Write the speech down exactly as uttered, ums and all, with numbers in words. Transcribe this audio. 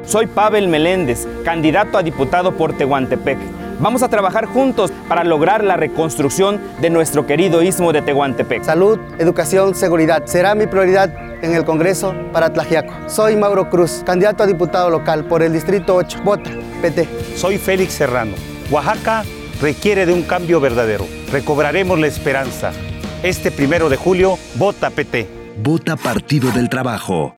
Soy Pavel Meléndez, candidato a diputado por Tehuantepec. Vamos a trabajar juntos para lograr la reconstrucción de nuestro querido istmo de Tehuantepec. Salud, educación, seguridad será mi prioridad en el Congreso para Tlaxiaco. Soy Mauro Cruz, candidato a diputado local por el Distrito ocho. Vota, P T. Soy Félix Serrano. Oaxaca requiere de un cambio verdadero. Recobraremos la esperanza. Este primero de julio, vota P T. Vota Partido del Trabajo.